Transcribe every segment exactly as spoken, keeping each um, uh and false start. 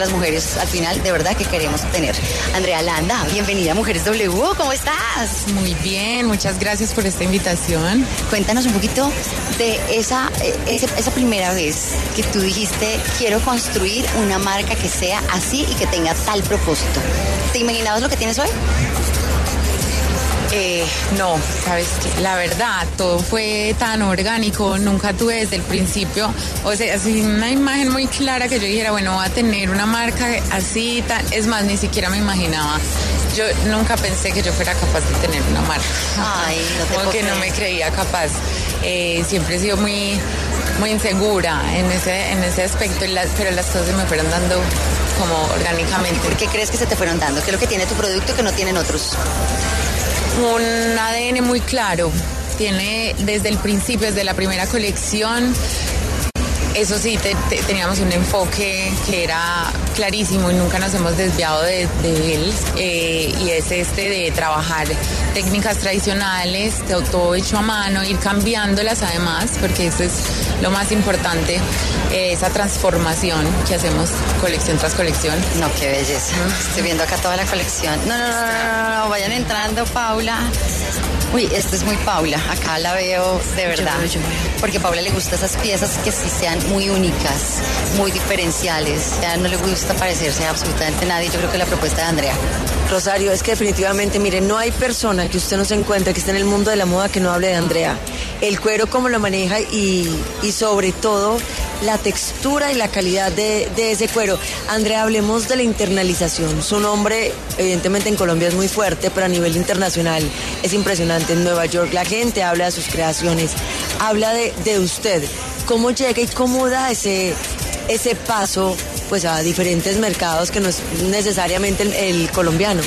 las mujeres al final de verdad que queremos tener. Andrea Landa, bienvenida a Mujeres W, ¿cómo estás? Muy bien, muchas gracias por esta invitación. Cuéntanos un poquito de esa, esa, esa primera vez que tú dijiste, quiero construir una marca que sea así y que tenga tal propósito. ¿Te imaginabas lo que tienes hoy? Eh, no, sabes que la verdad, todo fue tan orgánico, nunca tuve desde el principio, o sea, así una imagen muy clara que yo dijera, bueno, voy a tener una marca así, tan, es más, ni siquiera me imaginaba. Yo nunca pensé que yo fuera capaz de tener una marca. Ay, no te Como que no me creía capaz. Eh, siempre he sido muy, muy insegura en ese, en ese aspecto, pero las cosas me fueron dando como orgánicamente. ¿Por qué crees que se te fueron dando? ¿Qué es lo que tiene tu producto que no tienen otros? Un A D N muy claro, tiene desde el principio, desde la primera colección, eso sí, te, te, teníamos un enfoque que era clarísimo y nunca nos hemos desviado de, de él, eh, y es este de trabajar técnicas tradicionales, todo, todo hecho a mano, ir cambiándolas además, porque eso es lo más importante, eh, esa transformación que hacemos colección tras colección. No, qué belleza. Estoy viendo acá toda la colección. No, no, no, no, no, no, vayan entrando, Paula. Uy, esta es muy Paula, acá la veo de verdad, yo, yo, yo. Porque a Paula le gustan esas piezas que sí sean muy únicas, muy diferenciales, ya no le gusta parecerse a absolutamente nadie. Yo creo que la propuesta de Andrea. Rosario, es que definitivamente, miren, no hay persona que usted no se encuentre que esté en el mundo de la moda que no hable de Andrea. El cuero, cómo lo maneja y, y sobre todo la textura y la calidad de, de ese cuero. Andrea, hablemos de la internalización. Su nombre, evidentemente en Colombia es muy fuerte, pero a nivel internacional es impresionante. En Nueva York la gente habla de sus creaciones, habla de, de usted. ¿Cómo llega y cómo da ese, ese paso pues a diferentes mercados que no es necesariamente el, el colombiano?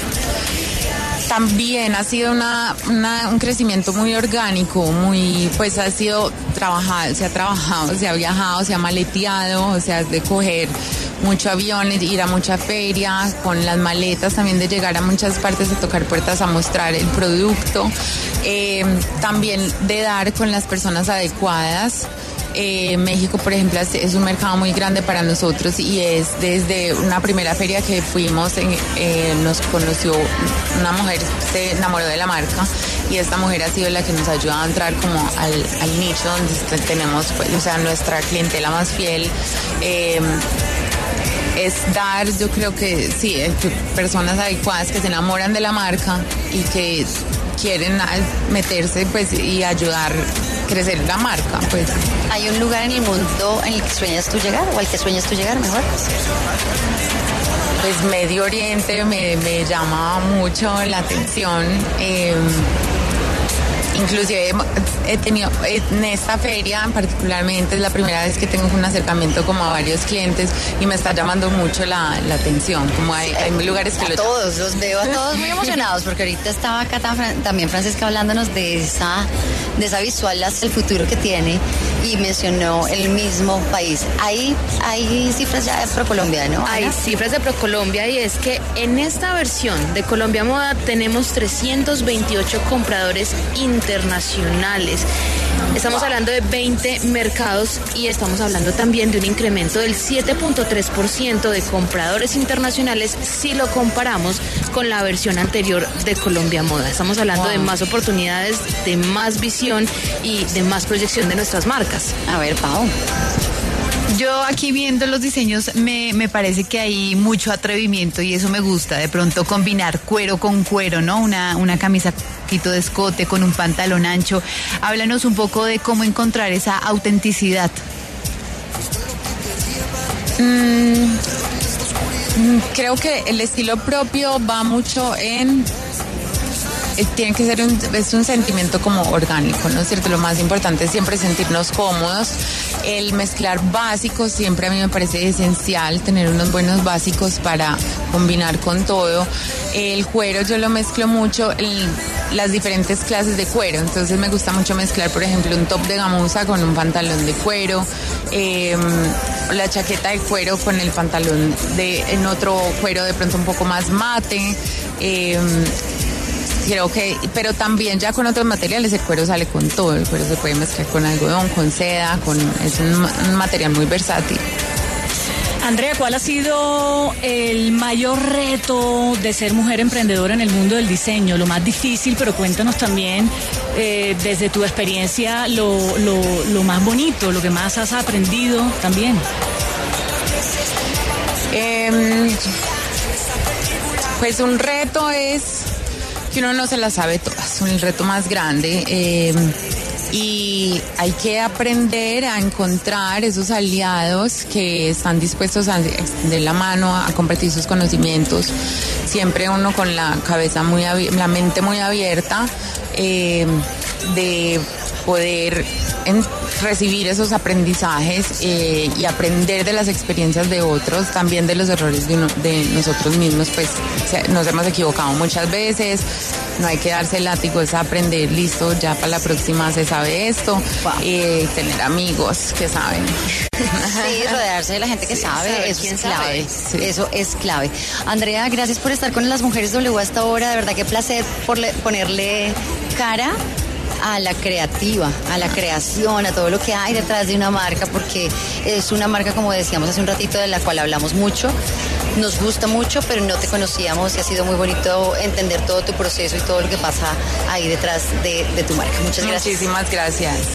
También ha sido una, una, un crecimiento muy orgánico, muy, pues ha sido trabajado, se ha trabajado, se ha viajado, se ha maleteado, o sea, de coger mucho avión, ir a mucha feria, con las maletas también de llegar a muchas partes, a tocar puertas, a mostrar el producto, eh, también de dar con las personas adecuadas. Eh, México, por ejemplo, es un mercado muy grande para nosotros y es desde una primera feria que fuimos, en, eh, nos conoció una mujer, se enamoró de la marca y esta mujer ha sido la que nos ayuda a entrar como al, al nicho donde tenemos, pues, o sea, nuestra clientela más fiel. Eh, es dar, yo creo que sí, personas adecuadas que se enamoran de la marca y que quieren meterse pues y ayudar a crecer la marca, pues. ¿Hay un lugar en el mundo en el que sueñas tú llegar o al que sueñas tú llegar mejor? Pues Medio Oriente me, me llama mucho la atención. Eh, Inclusive he tenido, en esta feria particularmente es la primera vez que tengo un acercamiento como a varios clientes y me está llamando mucho la, la atención, como hay, hay lugares que a lo todos, los veo a todos muy emocionados porque ahorita estaba acá también Francesca hablándonos de esa, de esa visual hacia el futuro que tiene y mencionó el mismo país. Hay, hay cifras ya de ProColombia, ¿no? Hay cifras de ProColombia y es que en esta versión de Colombia Moda tenemos trescientos veintiocho compradores internacionales. Estamos hablando de veinte mercados y estamos hablando también de un incremento del siete punto tres por ciento de compradores internacionales si lo comparamos con la versión anterior de Colombia Moda. Estamos hablando wow. de más oportunidades, de más visión y de más proyección de nuestras marcas. A ver, Pau. Yo aquí viendo los diseños me, me parece que hay mucho atrevimiento y eso me gusta, de pronto combinar cuero con cuero, ¿no? Una, una camisa poquito de escote con un pantalón ancho. Háblanos un poco de cómo encontrar esa autenticidad. Mm, creo que el estilo propio va mucho en... Tiene que ser un, es un sentimiento como orgánico, ¿no es cierto? Lo más importante es siempre sentirnos cómodos. El mezclar básicos siempre a mí me parece esencial, tener unos buenos básicos para combinar con todo. El cuero yo lo mezclo mucho en las diferentes clases de cuero, entonces me gusta mucho mezclar, por ejemplo, un top de gamuza con un pantalón de cuero, eh, la chaqueta de cuero con el pantalón de en otro cuero de pronto un poco más mate. Eh, Creo que, pero también ya con otros materiales el cuero sale con todo, el cuero se puede mezclar con algodón, con seda, con es un, un material muy versátil. Andrea, ¿cuál ha sido el mayor reto de ser mujer emprendedora en el mundo del diseño? Lo más difícil, pero cuéntanos también eh, desde tu experiencia lo, lo, lo más bonito, lo que más has aprendido también. Eh, pues un reto es que uno no se la sabe todas, un reto más grande. Eh, Y hay que aprender a encontrar esos aliados que están dispuestos a extender la mano, a compartir sus conocimientos. Siempre uno con la cabeza muy abierta, la mente muy abierta, eh, de poder en, recibir esos aprendizajes eh, y aprender de las experiencias de otros, también de los errores de, uno, de nosotros mismos. Pues se, nos hemos equivocado muchas veces, no hay que darse el látigo, es aprender, listo, ya para la próxima se sabe esto, wow. eh, tener amigos que saben. Sí, rodearse de la gente que sí, sabe, sabe, eso es clave, sí. Eso es clave. Andrea, gracias por estar con las Mujeres W hasta ahora, de verdad qué placer por le, ponerle cara a la creativa, a la creación, a todo lo que hay detrás de una marca, porque es una marca, como decíamos hace un ratito, de la cual hablamos mucho, nos gusta mucho, pero no te conocíamos y ha sido muy bonito entender todo tu proceso y todo lo que pasa ahí detrás de, de tu marca. Muchas gracias. Muchísimas gracias.